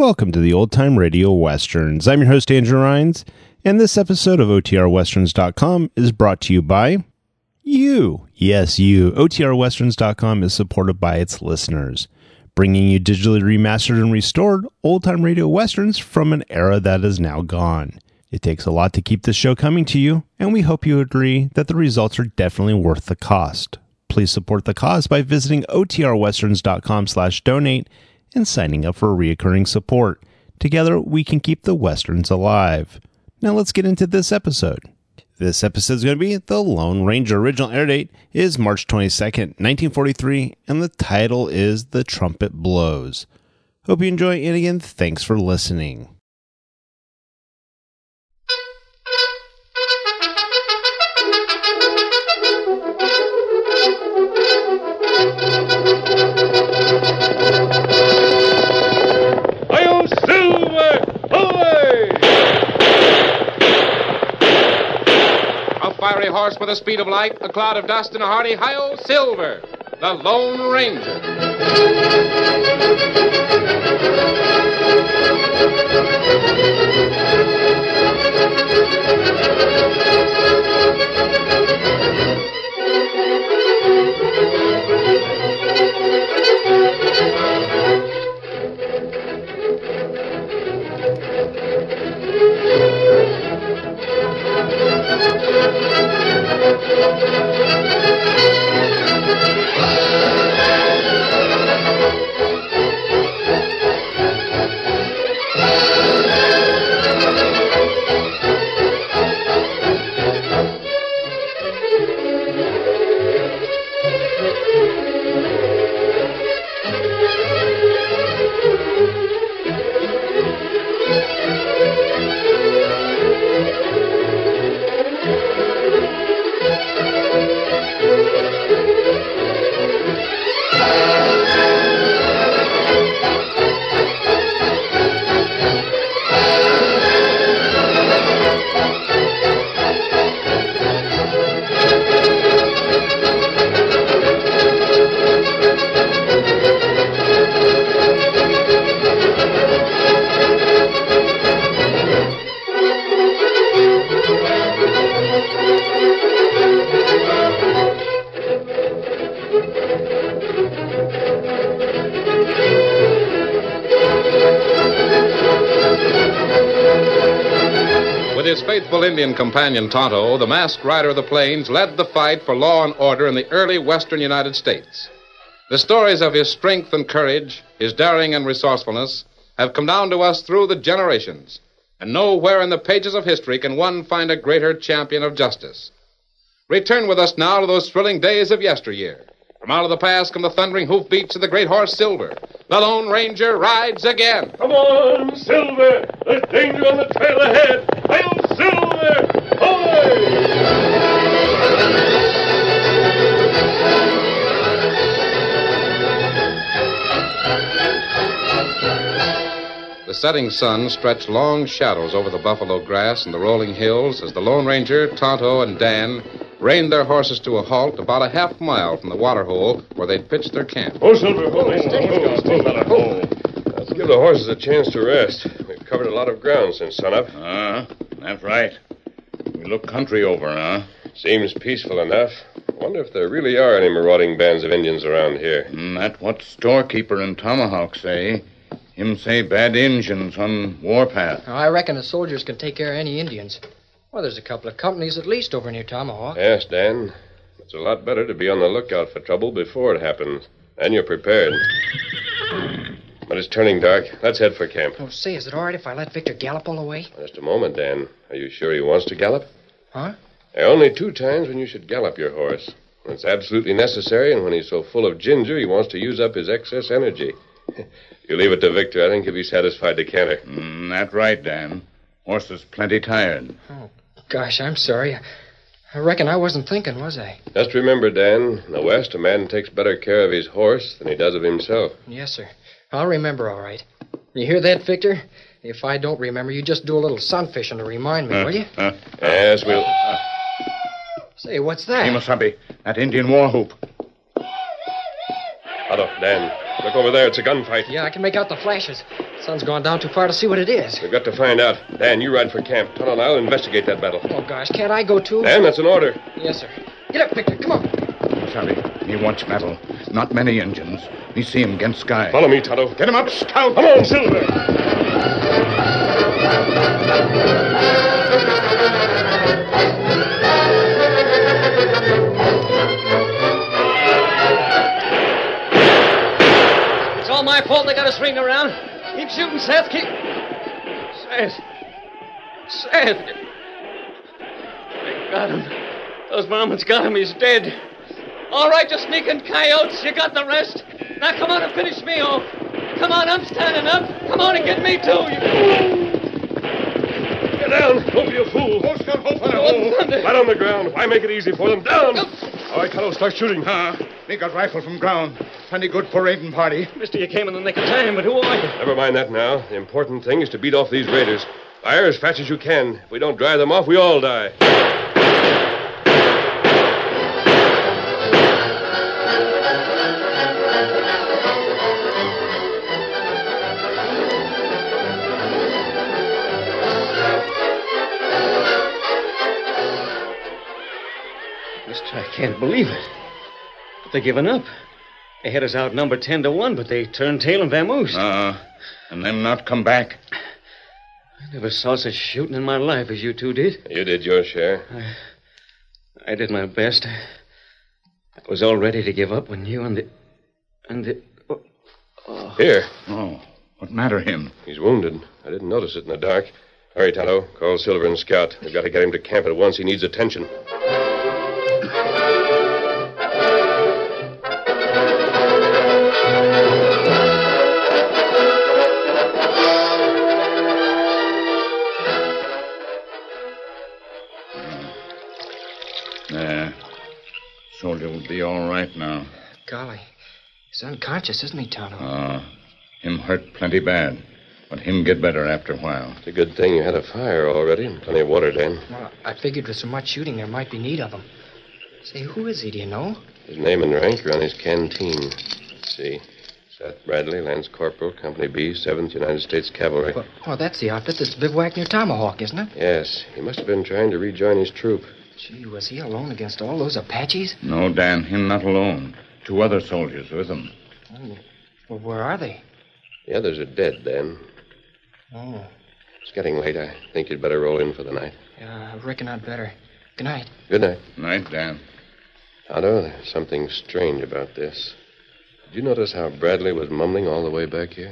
welcome to the Old Time Radio Westerns. I'm your host, Andrew Rhynes, and this episode of OTRWesterns.com is brought to you by you. Yes, you. OTRWesterns.com is supported by its listeners, bringing you digitally remastered and restored old-time radio westerns from an era that is now gone. It takes a lot to keep this show coming to you, and we hope you agree that the results are definitely worth the cost. Please support the cause by visiting OTRWesterns.com/donate and signing up for reoccurring support. Together, we can keep the Westerns alive. Now let's get into this episode. This episode is going to be The Lone Ranger. Original air date is March 22nd, 1943, and the title is The Trumpet Blows. Hope you enjoy, and again, thanks for listening. Fiery horse with the speed of light, a cloud of dust, and a hearty hi-yo Silver, the Lone Ranger. Indian companion Tonto, the masked rider of the plains, led the fight for law and order in the early western United States. The stories of his strength and courage, his daring and resourcefulness, have come down to us through the generations, and nowhere in the pages of history can one find a greater champion of justice. Return with us now to those thrilling days of yesteryear. From out of the past come the thundering hoofbeats of the great horse Silver. The Lone Ranger rides again. Come on, Silver! There's danger on the trail ahead! Hail, Silver! Ahoy! The setting sun stretched long shadows over the buffalo grass and the rolling hills as the Lone Ranger, Tonto, and Dan reined their horses to a halt about a half mile from the water hole where they'd pitched their camp. Oh, Silver! Let's give the horses a chance to rest. We've covered a lot of ground since sunup. That's right. We look country over, huh? Seems peaceful enough. Wonder if there really are any marauding bands of Indians around here. That's what storekeeper and Tomahawk say. Him say bad Injuns on warpath. I reckon the soldiers can take care of any Indians. Well, there's a couple of companies at least over near Tomahawk. Yes, Dan. It's a lot better to be on the lookout for trouble before it happens. And you're prepared. But it's turning dark. Let's head for camp. Oh, say, is it all right if I let Victor gallop all the way? Just a moment, Dan. Are you sure he wants to gallop? Huh? There are only 2 times when you should gallop your horse. When it's absolutely necessary, and when he's so full of ginger he wants to use up his excess energy. You leave it to Victor. I think he'll be satisfied to canter. That's right, Dan. Horse is plenty tired. Oh, gosh, I'm sorry. I reckon I wasn't thinking, was I? Just remember, Dan, in the West, a man takes better care of his horse than he does of himself. Yes, sir. I'll remember all right. You hear that, Victor? If I don't remember, you just do a little sunfishing to remind me, will you? Yes, we'll... Say, what's that? Kemosabe, that Indian war whoop. Otto, Dan, look over there. It's a gunfight. Yeah, I can make out the flashes. Sun's gone down too far to see what it is. We've got to find out. Dan, you ride for camp. Tonto and I'll investigate that battle. Oh, gosh, can't I go too? Dan, that's an order. Yes, sir. Get up, Victor. Come on. Savvy, me watch battle. Not many Indians. Me see him against sky. Follow me, Tonto. Get him up, scout. Come on, Silver. It's all my fault they got us ringed around. Keep shooting, Seth. Seth. They got him. Those varmints got him. He's dead. All right, you sneaking coyotes. You got the rest. Now come on and finish me off. Come on, I'm standing up. Come on and get me too. Get down. Don't be a fool. Flat on the ground. Why make it easy for them? Down. All right, Tonto, start shooting. Me got rifle from ground. Plenty good for raiding party. Mister, you came in the nick of time, but who are you? Never mind that now. The important thing is to beat off these raiders. Fire as fast as you can. If we don't drive them off, we all die. Mister, I can't believe it. But they're giving up. They had us outnumbered 10-1, but they turned tail and vamoosed. And them not come back. I never saw such shooting in my life as you two did. You did your share. I did my best. I was all ready to give up when you and the... Here. Oh, what matter him? He's wounded. I didn't notice it in the dark. Hurry, Tonto. Call Silver and Scout. We've got to get him to camp at once. He needs attention. Soldier will be all right now. Golly, he's unconscious, isn't he, Tonto? Him hurt plenty bad, but him get better after a while. It's a good thing you had a fire already and plenty of water, Dan. Well, I figured with so much shooting there might be need of him. Say, who is he, do you know? His name and rank are on his canteen. Let's see. Seth Bradley, Lance Corporal, Company B, 7th United States Cavalry. Well, that's the outfit that's bivouacked near Tomahawk, isn't it? Yes. He must have been trying to rejoin his troop. Gee, was he alone against all those Apaches? No, Dan, him not alone. 2 other soldiers with him. Oh, well, where are they? The others are dead, Dan. Oh. It's getting late. I think you'd better roll in for the night. Yeah, I reckon I'd better. Good night. Good night. Night, Dan. Tonto, there's something strange about this. Did you notice how Bradley was mumbling all the way back here?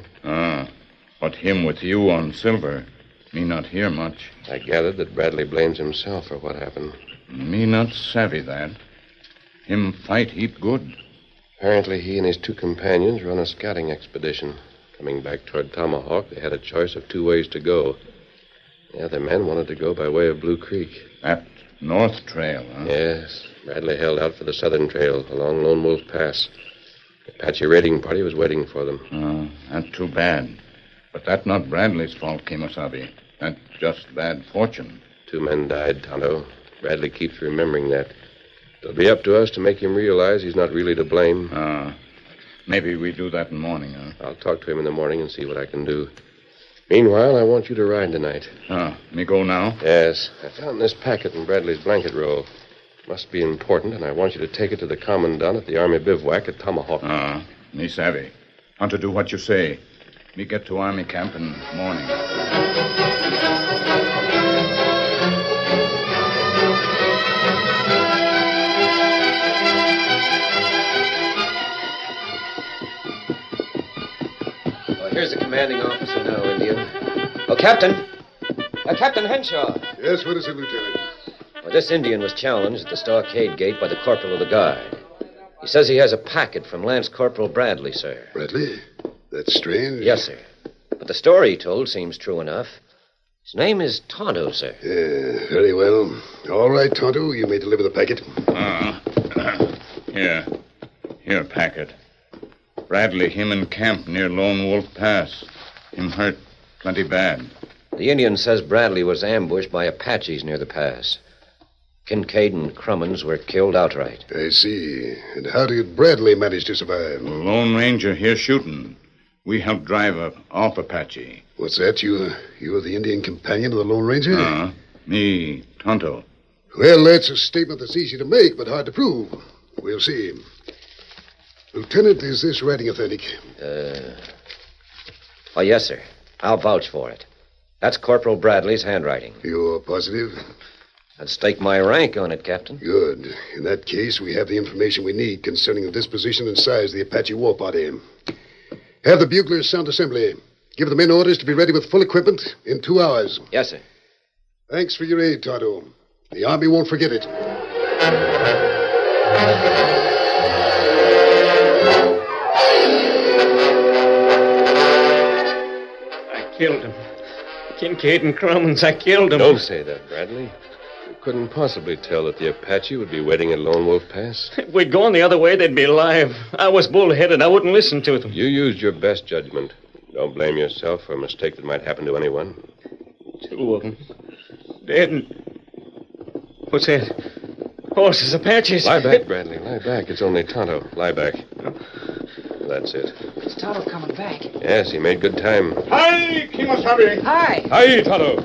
But him with you on Silver. Me not hear much. I gathered that Bradley blames himself for what happened. Me not savvy that. Him fight heap good. Apparently he and his 2 companions were on a scouting expedition. Coming back toward Tomahawk, they had a choice of 2 ways to go. The other men wanted to go by way of Blue Creek. That north trail, huh? Yes. Bradley held out for the southern trail along Lone Wolf Pass. The Apache raiding party was waiting for them. That's too bad. But that not Bradley's fault, Kemosabe. That's just bad fortune. 2 men died, Tonto. Bradley keeps remembering that. It'll be up to us to make him realize he's not really to blame. Maybe we do that in the morning, huh? I'll talk to him in the morning and see what I can do. Meanwhile, I want you to ride tonight. Me go now? Yes. I found this packet in Bradley's blanket roll. It must be important, and I want you to take it to the commandant at the Army bivouac at Tomahawk. Me savvy. Want to do what you say. Me get to Army camp in morning. Here's the commanding officer now, Indian. Oh, Captain. Captain Henshaw. Yes, what is it, Lieutenant? Well, this Indian was challenged at the stockade gate by the corporal of the guard. He says he has a packet from Lance Corporal Bradley, sir. Bradley? That's strange. Yes, sir. But the story he told seems true enough. His name is Tonto, sir. Yeah, very well. All right, Tonto, you may deliver the packet. Here, packet. Bradley, him in camp near Lone Wolf Pass. Him hurt plenty bad. The Indian says Bradley was ambushed by Apaches near the pass. Kincaid and Crummins were killed outright. I see. And how did Bradley manage to survive? The Lone Ranger here shooting. We helped drive off Apache. What's that? You are the Indian companion of the Lone Ranger? Me, Tonto. Well, that's a statement that's easy to make, but hard to prove. We'll see. Lieutenant, is this writing authentic? Oh, yes, sir. I'll vouch for it. That's Corporal Bradley's handwriting. You're positive? I'd stake my rank on it, Captain. Good. In that case, we have the information we need concerning the disposition and size of the Apache war party. Have the buglers sound assembly. Give the men orders to be ready with full equipment in 2 hours. Yes, sir. Thanks for your aid, Tonto. The Army won't forget it. I killed him. Kincaid and Cromans, I killed him. Don't say that, Bradley. You couldn't possibly tell that the Apache would be waiting at Lone Wolf Pass. If we'd gone the other way, they'd be alive. I was bullheaded. I wouldn't listen to them. You used your best judgment. Don't blame yourself for a mistake that might happen to anyone. 2 of them. Dead and... What's that? Horses, Apaches. Lie back, Bradley. Lie back. It's only Tonto. Lie back. That's it. Is Tonto coming back? Yes, he made good time. Hi, Kimosabe. Hi. Hi, Tonto.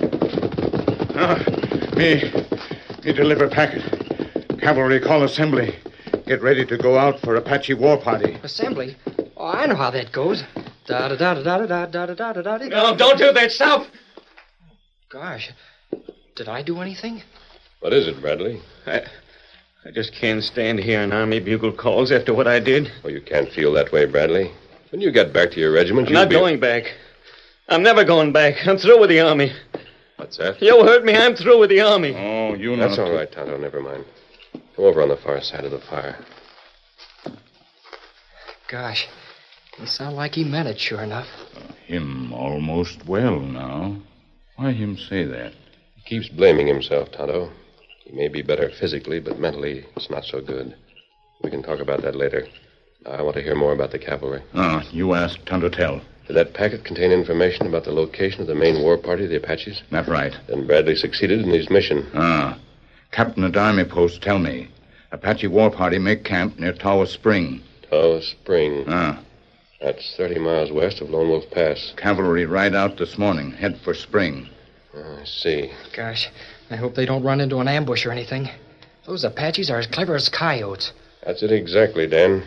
Me deliver packet. Cavalry call assembly. Get ready to go out for Apache war party. Assembly? Oh, I know how that goes. Da-da-da-da-da-da-da-da-da-da-da. No, don't do that. Stop. Gosh, did I do anything? What is it, Bradley? I just can't stand hearing Army bugle calls after what I did. Oh, you can't feel that way, Bradley. When you get back to your regiment, I'm not going back. I'm never going back. I'm through with the Army. What's that? You heard me. I'm through with the Army. Oh, you know. That's all right, Tonto. Never mind. Come over on the far side of the fire. Gosh, he sounded like he meant it, sure enough. Him almost well now. Why him say that? He keeps blaming himself, Tonto. He may be better physically, but mentally, it's not so good. We can talk about that later. Now, I want to hear more about the cavalry. You ask Tonto tell. Did that packet contain information about the location of the main war party, the Apaches? That right. Then Bradley succeeded in his mission. Captain of the Army post tell me. Apache war party make camp near Tawa Spring. Tawa Spring. That's 30 miles west of Lone Wolf Pass. Cavalry ride out this morning. Head for Spring. I see. Gosh, I hope they don't run into an ambush or anything. Those Apaches are as clever as coyotes. That's it exactly, Dan.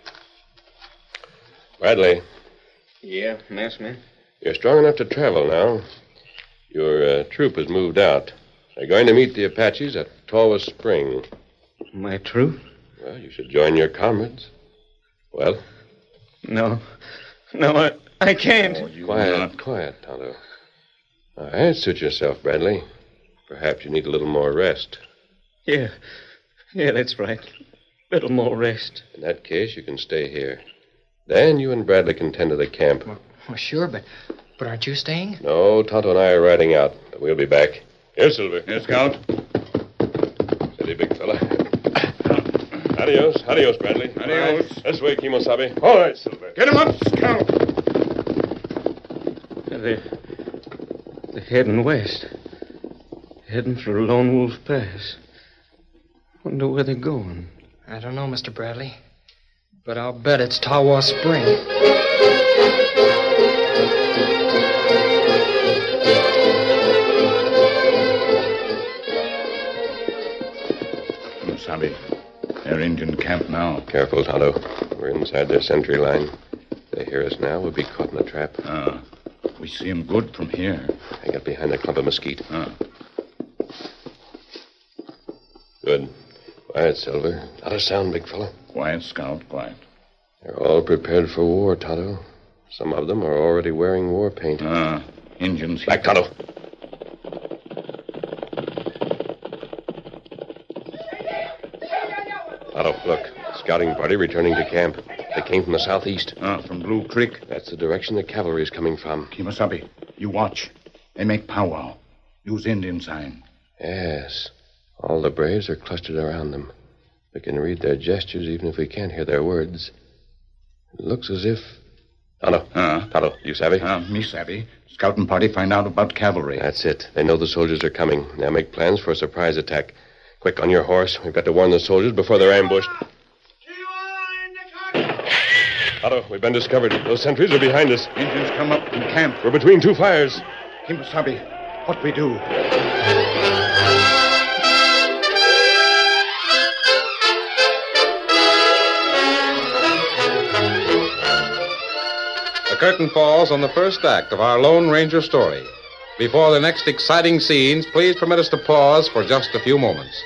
Bradley. Yeah, yes, man. You're strong enough to travel now. Your troop has moved out. They're going to meet the Apaches at Tawa Spring. My troop? Well, you should join your comrades. Well? No, I can't. Quiet, Tonto. All right, suit yourself, Bradley. Perhaps you need a little more rest. Yeah, that's right. Little more rest. In that case, you can stay here. Dan, you and Bradley can tend to the camp. Well, sure, but aren't you staying? No, Tonto and I are riding out, but we'll be back. Here, Silver. Here, Scout. Steady, big fella. Adios, Bradley. Adios. This way, Kimosabe. All right, Silver. Get him up, Scout. They're heading west. Heading for Lone Wolf Pass. Wonder where they're going. I don't know, Mr. Bradley. But I'll bet it's Tawa Spring. Sabi, they're Indian camp now. Careful, Tonto. We're inside their sentry line. If they hear us now, we'll be caught in a trap. We see them good from here. I got behind that clump of mesquite. Good. Quiet, Silver. Not a sound, big fella. Quiet, Scout, quiet. They're all prepared for war, Tonto. Some of them are already wearing war paint. Indians. Back, Tonto. Tonto, look. Scouting party returning to camp. They came from the southeast. From Blue Creek. That's the direction the cavalry is coming from. Kimosabe, you watch. They make powwow. Use Indian sign. Yes. All the braves are clustered around them. We can read their gestures even if we can't hear their words. It looks as if... Tonto. Tonto, you savvy? Me savvy. Scouting party find out about cavalry. That's it. They know the soldiers are coming. Now make plans for a surprise attack. Quick, on your horse. We've got to warn the soldiers before they're ambushed. Otto, we've been discovered. Those sentries are behind us. Indians come up from camp. We're between two fires. Kimasabi, what we do? The curtain falls on the first act of our Lone Ranger story. Before the next exciting scenes, please permit us to pause for just a few moments.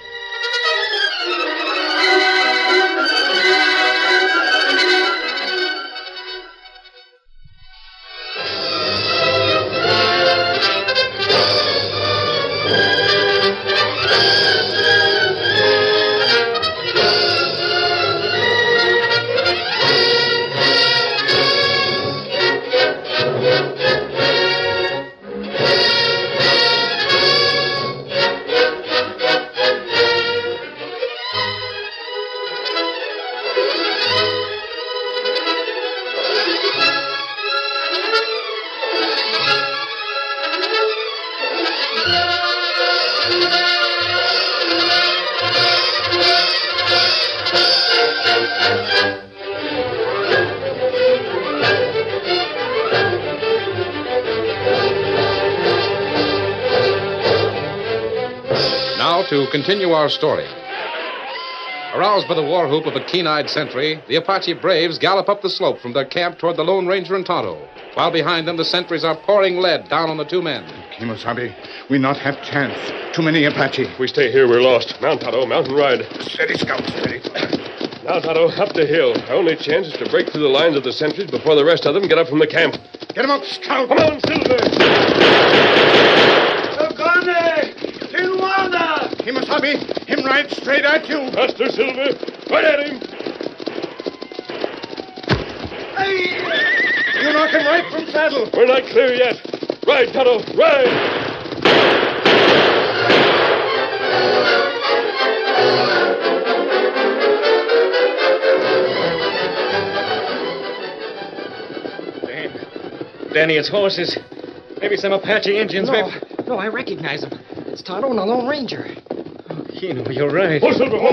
Now to continue our story. Aroused by the war whoop of a keen-eyed sentry, the Apache braves gallop up the slope from their camp toward the Lone Ranger and Tonto, while behind them the sentries are pouring lead down on the two men. Kimasabi, we not have chance. Too many Apache. If we stay here, we're lost. Mount, Tonto. Mount and ride. Steady, Scout, steady. Now, Tonto, up the hill. Our only chance is to break through the lines of the sentries before the rest of them get up from the camp. Get him up, Scout. Come on, Silver. Kimasabi, him ride straight at you. Master Silver, right at him. You knock him right from saddle. We're not clear yet. Ride, Tonto, ride. Danny, it's horses. Maybe some Apache Indians. No, I recognize him. It's Tonto and the Lone Ranger. Oh, Keno, you're right. Oh, Silver,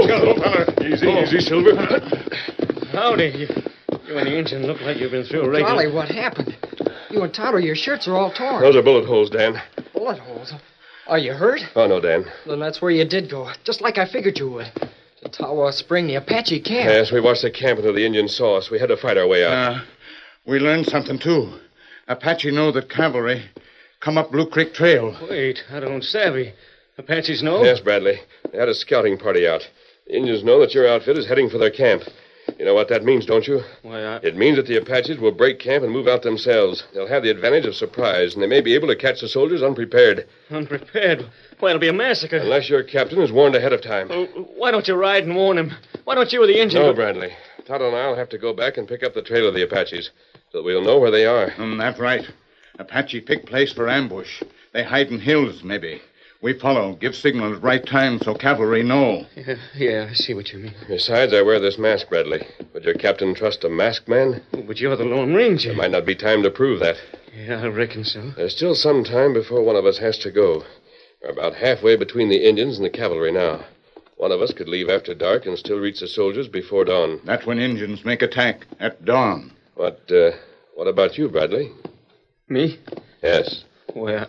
Easy, Silver. Howdy. You and the Indian look like you've been through a regular... Golly, what happened? You and Tonto, your shirts are all torn. Those are bullet holes, Dan. Bullet holes? Are you hurt? Oh, no, Dan. Then that's where you did go, just like I figured you would. To Tawa Spring, the Apache camp. Yes, we watched the camp until the Indians saw us. We had to fight our way out. We learned something, too. Apache know that cavalry come up Blue Creek Trail. Wait, I don't savvy. Apaches know? Yes, Bradley. They had a scouting party out. The Indians know that your outfit is heading for their camp. You know what that means, don't you? Why, It means that the Apaches will break camp and move out themselves. They'll have the advantage of surprise, and they may be able to catch the soldiers unprepared. Unprepared? Why, it'll be a massacre. Unless your captain is warned ahead of time. Why don't you ride and warn him? Why don't you or the Indian... No, Bradley. Tonto and I'll have to go back and pick up the trail of the Apaches, so that we'll know where they are. That's right. Apache pick place for ambush. They hide in hills, maybe. We follow, give signal at right time so cavalry know. Yeah, I see what you mean. Besides, I wear this mask, Bradley. Would your captain trust a masked man? But you're the Lone Ranger. There might not be time to prove that. Yeah, I reckon so. There's still some time before one of us has to go. We're about halfway between the Indians and the cavalry now. One of us could leave after dark and still reach the soldiers before dawn. That's when Indians make attack, at dawn. What about you, Bradley? Me? Yes. Well,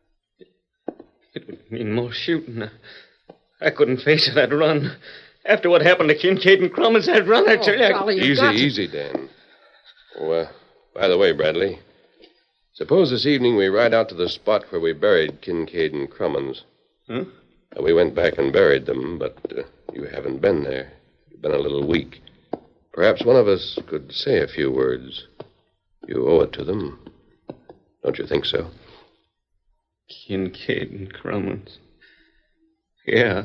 it would mean more shooting. I couldn't face it. I'd run. After what happened to Kincaid and Crummins, I'd run. I tell you. Golly, Easy, Dan. Oh, by the way, Bradley, suppose this evening we ride out to the spot where we buried Kincaid and Crummins. Huh? We went back and buried them, but you haven't been there. You've been a little weak. Perhaps one of us could say a few words. You owe it to them. Don't you think so? Kincaid and Crummins. Yeah.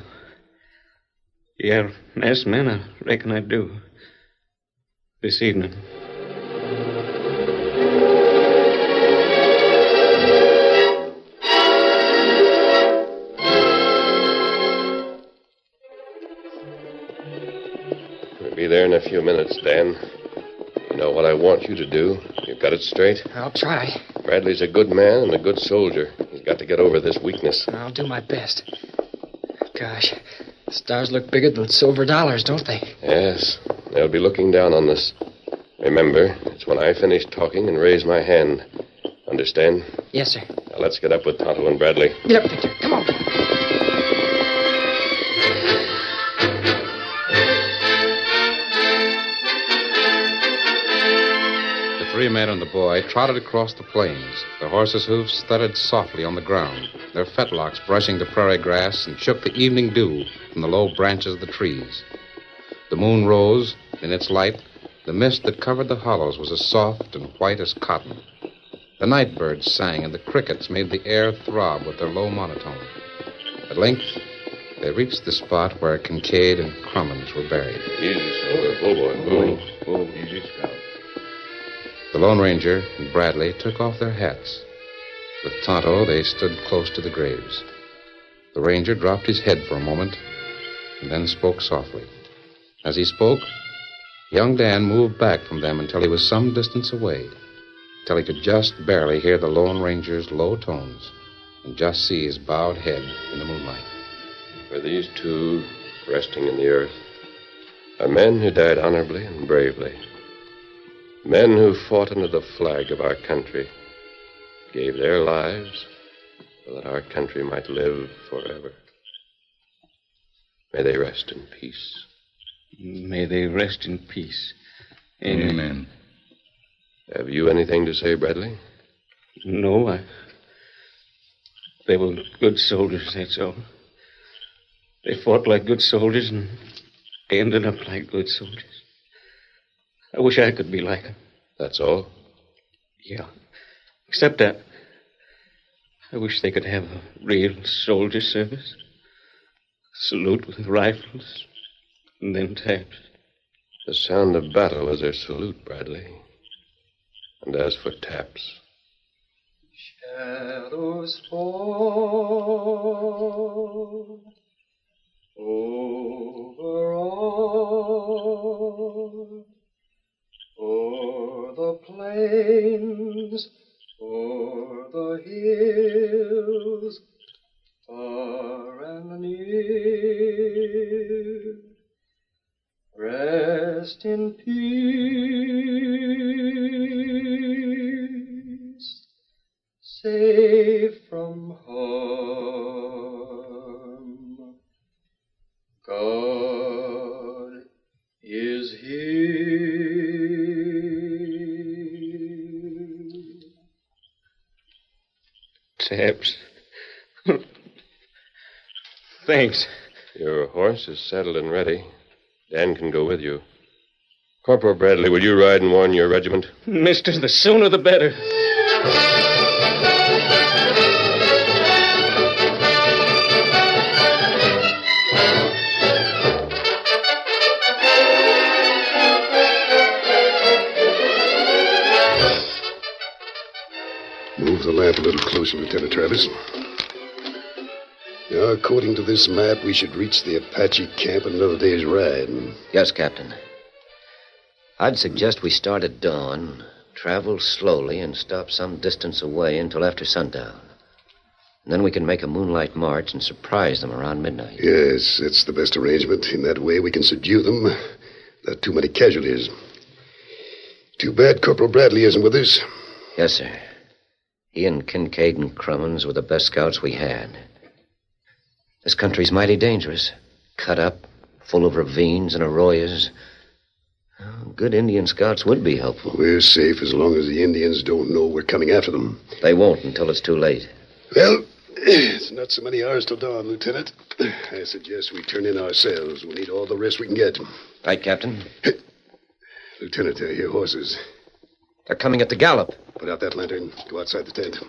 Yeah, nice men, I reckon I do. This evening. We'll be there in a few minutes, Dan. You know what I want you to do. You've got it straight? I'll try. Bradley's a good man and a good soldier. He's got to get over this weakness. I'll do my best. Gosh, the stars look bigger than silver dollars, don't they? Yes, they'll be looking down on us. Remember, it's when I finish talking and raise my hand. Understand? Yes, sir. Now let's get up with Tonto and Bradley. Get up, Victor. Come on. The three men and the boy trotted across the plains. Their horses' hoofs thudded softly on the ground, their fetlocks brushing the prairie grass and shook the evening dew from the low branches of the trees. The moon rose. In its light, the mist that covered the hollows was as soft and white as cotton. The night birds sang, and the crickets made the air throb with their low monotone. At length, they reached the spot where Kincaid and Crummins were buried. Easy, Silver. Oh, boy. Oh, easy, Scout. The Lone Ranger and Bradley took off their hats. With Tonto, they stood close to the graves. The Ranger dropped his head for a moment and then spoke softly. As he spoke, young Dan moved back from them until he was some distance away, till he could just barely hear the Lone Ranger's low tones and just see his bowed head in the moonlight. For these two resting in the earth are men who died honorably and bravely. Men who fought under the flag of our country, gave their lives so that our country might live forever. May they rest in peace. May they rest in peace. Amen. Have you anything to say, Bradley? No, They were good soldiers, that's all. They fought like good soldiers and ended up like good soldiers. I wish I could be like them. That's all? Yeah. Except that I wish they could have a real soldier service. Salute with rifles and then taps. The sound of battle is their salute, Bradley. And as for taps... Shadows fall over all, o'er the plains, o'er the hills, far and near. Rest in peace, safe from harm. God is here. Taps. Thanks. Your horse is saddled and ready. Dan can go with you. Corporal Bradley, will you ride and warn your regiment? Mister, the sooner the better. Move the lamp a little closer, Lieutenant Travis. Now, according to this map, we should reach the Apache camp in another day's ride. Yes, Captain. I'd suggest we start at dawn, travel slowly, and stop some distance away until after sundown. And then we can make a moonlight march and surprise them around midnight. Yes, it's the best arrangement. In that way, we can subdue them. Not too many casualties. Too bad Corporal Bradley isn't with us. Yes, sir. He and Kincaid and Crummins were the best scouts we had. This country's mighty dangerous. Cut up, full of ravines and arroyos. Good Indian scouts would be helpful. We're safe as long as the Indians don't know we're coming after them. They won't until it's too late. Well, it's not so many hours till dawn, Lieutenant. I suggest we turn in ourselves. We'll need all the rest we can get. Right, Captain? Lieutenant, I hear horses. They're coming at the gallop. Put out that lantern. Go outside the tent.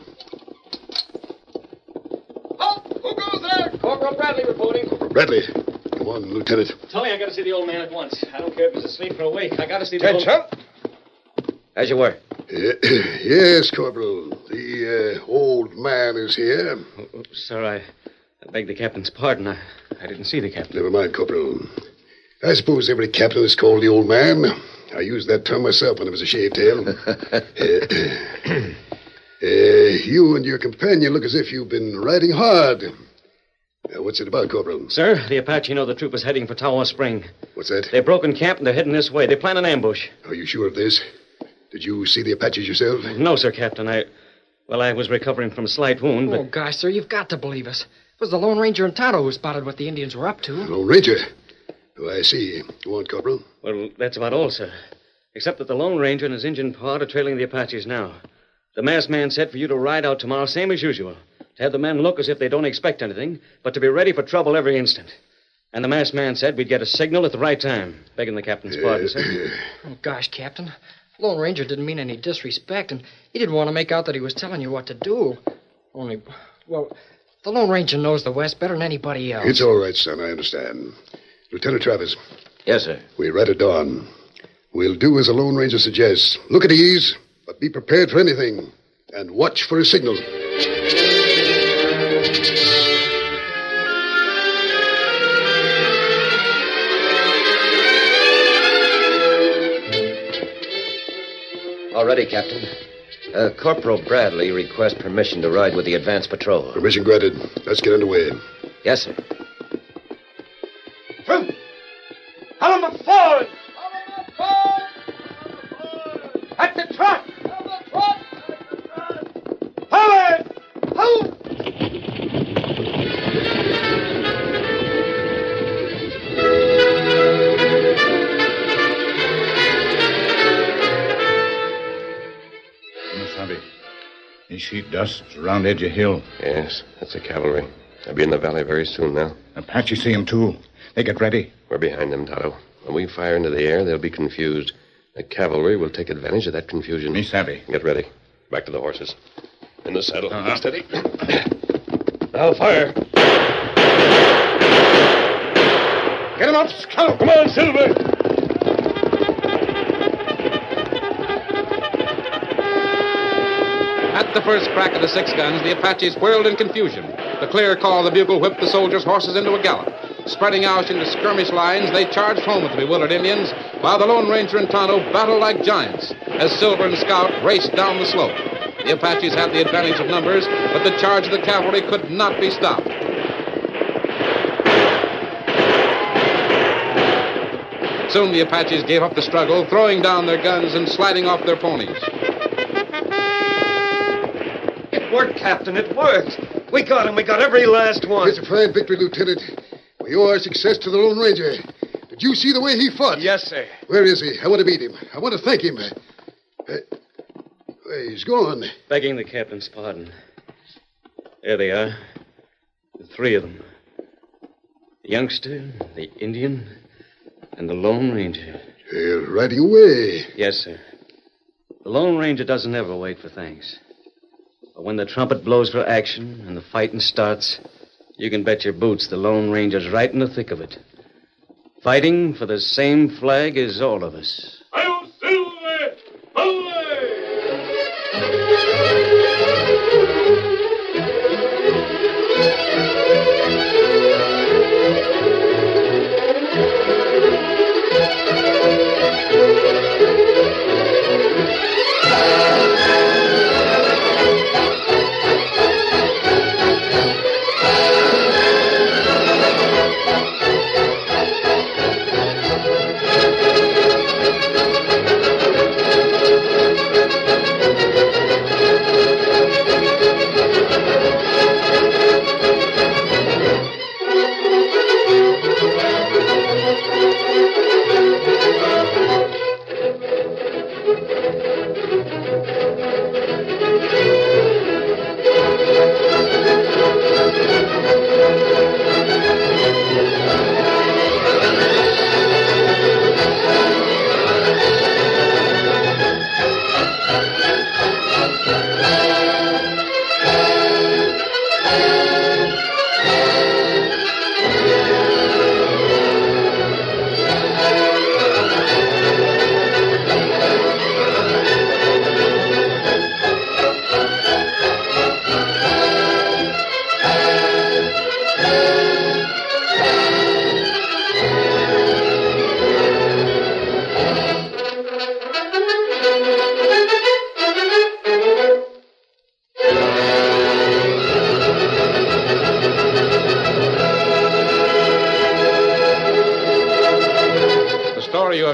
Who goes there? Corporal Bradley reporting. Bradley. Come on, Lieutenant. Tell me I gotta see the old man at once. I don't care if he's asleep or awake. I gotta see the Attention! As you were. Yes, Corporal. The old man is here. Sir, I beg the captain's pardon. I didn't see the captain. Never mind, Corporal. I suppose every captain is called the old man. I used that term myself when I was a shaved tail. You and your companion look as if you've been riding hard. What's it about, Corporal? Sir, the Apache know the troop is heading for Tawa Spring. What's that? They've broken camp and they're heading this way. They plan an ambush. Are you sure of this? Did you see the Apaches yourself? No, sir, Captain. I was recovering from a slight wound, but... Oh, gosh, sir, you've got to believe us. It was the Lone Ranger and Tonto who spotted what the Indians were up to. Lone Ranger? Oh, I see. Go on, Corporal. Well, that's about all, sir. Except that the Lone Ranger and his Indian pard are trailing the Apaches now. The masked man said for you to ride out tomorrow, same as usual. To have the men look as if they don't expect anything, but to be ready for trouble every instant. And the masked man said we'd get a signal at the right time. Begging the captain's pardon, sir. Oh, gosh, Captain. Lone Ranger didn't mean any disrespect, and he didn't want to make out that he was telling you what to do. Only, well, the Lone Ranger knows the West better than anybody else. It's all right, son. I understand. Lieutenant Travis. Yes, sir. We're right at dawn. We'll do as the Lone Ranger suggests. Look at ease, but be prepared for anything. And watch for a signal. All ready, Captain. Corporal Bradley requests permission to ride with the advance patrol. Permission granted. Let's get underway. Yes, sir. Helm forward! At the trot! Forward! Hold! Masabi, you see dust around edge of hill. Yes, that's the cavalry. They'll be in the valley very soon now. Apache see him, too. They get ready. We're behind them, Tonto. When we fire into the air, they'll be confused. The cavalry will take advantage of that confusion. Me savvy. Get ready. Back to the horses. In the saddle. Uh-huh. Steady. Now fire. Get him up, Scout! Come on, Silver! At the first crack of the 6 guns, the Apaches whirled in confusion. The clear call of the bugle whipped the soldiers' horses into a gallop. Spreading out into skirmish lines, they charged home at the bewildered Indians, while the Lone Ranger and Tonto battled like giants as Silver and Scout raced down the slope. The Apaches had the advantage of numbers, but the charge of the cavalry could not be stopped. Soon the Apaches gave up the struggle, throwing down their guns and sliding off their ponies. It worked, Captain. It worked. We got him. We got every last one. It's a fine victory, Lieutenant. We owe our success to the Lone Ranger. Did you see the way he fought? Yes, sir. Where is he? I want to meet him. I want to thank him. He's gone. Begging the captain's pardon. There they are. The 3 of them. The youngster, the Indian, and the Lone Ranger. They're riding away. Yes, sir. The Lone Ranger doesn't ever wait for thanks. But when the trumpet blows for action and the fighting starts, you can bet your boots the Lone Ranger's right in the thick of it. Fighting for the same flag as all of us. I'll Silver! Away!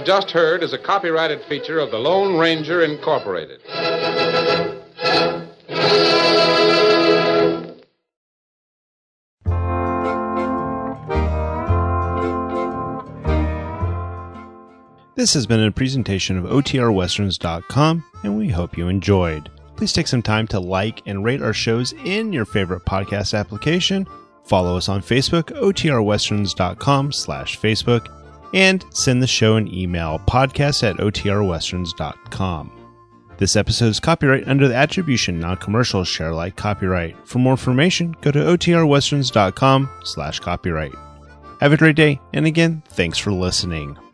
just heard is a copyrighted feature of the Lone Ranger Incorporated. This has been a presentation of OTRWesterns.com, and we hope you enjoyed. Please take some time to like and rate our shows in your favorite podcast application. Follow us on Facebook, OTRWesterns.com/Facebook, and send the show an email, podcast@OTRWesterns.com. This episode is copyright under the attribution non-commercial share alike copyright. For more information, go to OTRWesterns.com/copyright. Have a great day, and again, thanks for listening.